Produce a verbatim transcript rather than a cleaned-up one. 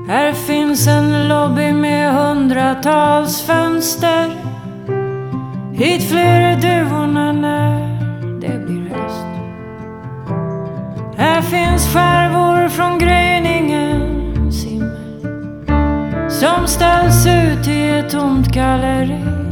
Här finns en lobby med hundratals fönster. Hit flyr duvorna när det blir höst. Här finns skärvor från gryningens himmel som ställs ut i ett tomt galleri.